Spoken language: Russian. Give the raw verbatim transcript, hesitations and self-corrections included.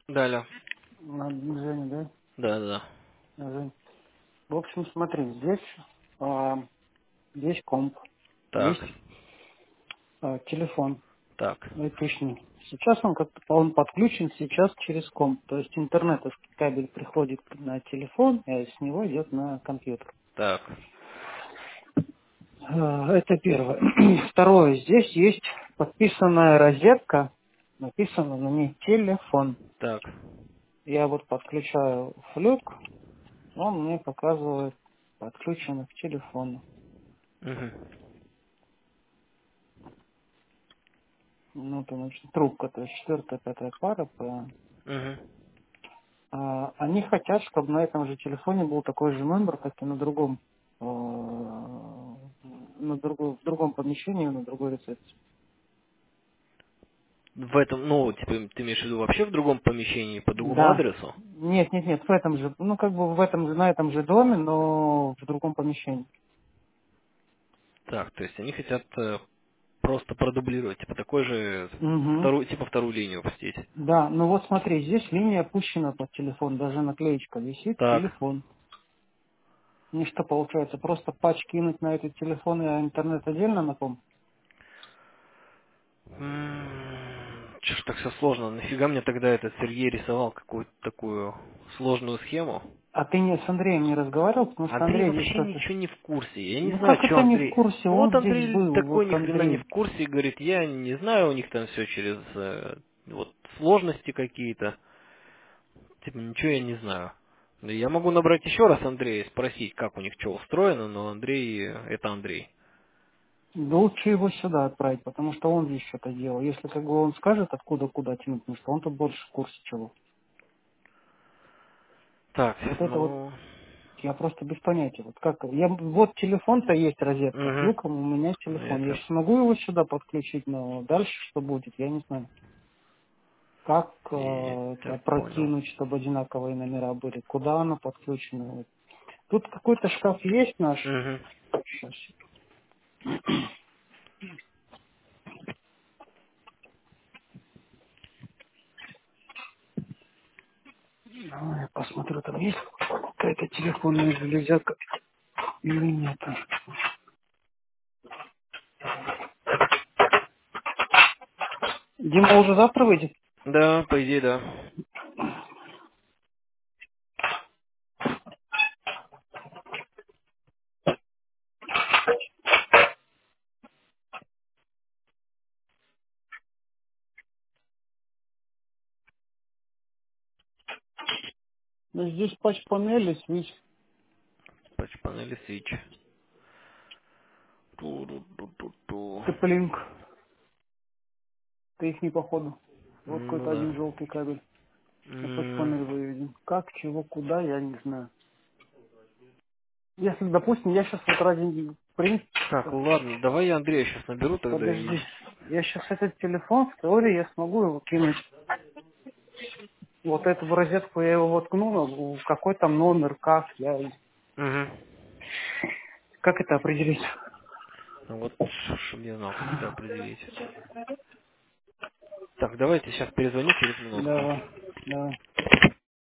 Далее. На Женя, да? Да, да, да. На Жень. В общем, смотри, здесь а, есть комп, Так, есть а, телефон так, айтишный. Сейчас он как-то он подключен сейчас через комп. То есть интернетовский кабель приходит на телефон, а с него идет на компьютер. так, А, Это первое. Второе. Здесь есть подписанная розетка, написано на ней телефон. так. Я вот подключаю флюк, он мне показывает подключено к телефону. Угу. Ну, это значит, трубка, то есть четвертая, пятая пара. По- Угу. А, они хотят, чтобы на этом же телефоне был такой же номер, как и на другом, э, на другом, в другом помещении, на другой рецепции. В этом, ну, типа, ты имеешь в виду вообще в другом помещении, по другому Да. адресу? Нет, нет, нет, в этом же, ну, как бы в этом же, на этом же доме, но в другом помещении. Так, то есть они хотят э, просто продублировать, типа, такой же, Угу. вторую, типа, вторую линию пустить. Да, ну вот смотри, здесь линия опущена под телефон, даже наклеечка висит, Так. телефон. И что получается, просто патч кинуть на этот телефон, а интернет отдельно на ком? Че ж так все сложно? Нафига мне тогда этот Сергей рисовал какую-то такую сложную схему? А ты не с Андреем не разговаривал, потому что Андрей Андрей здесь вообще что-то... ничего не в курсе. Я не Ну знаю, как что это не в Андрей. курсе, Ну он вот здесь Андрей был, такой вот ни хрена не Андрей. в курсе, говорит, я не знаю, у них там все через э, вот сложности какие-то. Типа ничего я не знаю. Да я могу набрать еще раз Андрея и спросить, как у них что устроено, но Андрей э, это Андрей. Да лучше его сюда отправить, потому что он здесь что-то делал. Если как бы он скажет, откуда куда тянуть, потому что он-то больше в курсе чего. Так, Вот это вот ну. я просто без понятия. Вот как я вот телефон-то есть розетка, с Угу. люком у меня телефон. Я Это. же смогу его сюда подключить, но дальше что будет, я не знаю. Как э, это Я понял. прокинуть, чтобы одинаковые номера были? Куда оно подключено? Вот. Тут какой-то шкаф есть наш. Угу. Сейчас. Ну, я посмотрю, там есть какая-то телефонная железяка или нет. Дима уже завтра выйдет? Да, по идее, да. Ну, здесь патч-панели, свич, Патч панели свич. Ту-ру-ту-ту-ту. теплинг. Это их не походу. Вот Ну какой-то да. один желтый кабель. На М, патч-панель выведен. Как, чего, куда, я не знаю. Если, допустим, я сейчас вот ради Так, принципа, ладно, давай я Андрея сейчас наберу тогда и... подожди, я сейчас этот телефон, в теории я смогу его кинуть. Вот эту в розетку я его воткну, в какой там номер, как, я, Угу. как это определить? Ну вот, чтобы я знал, как это определить. Так, давайте сейчас перезвоню через минутку. Давай, давай.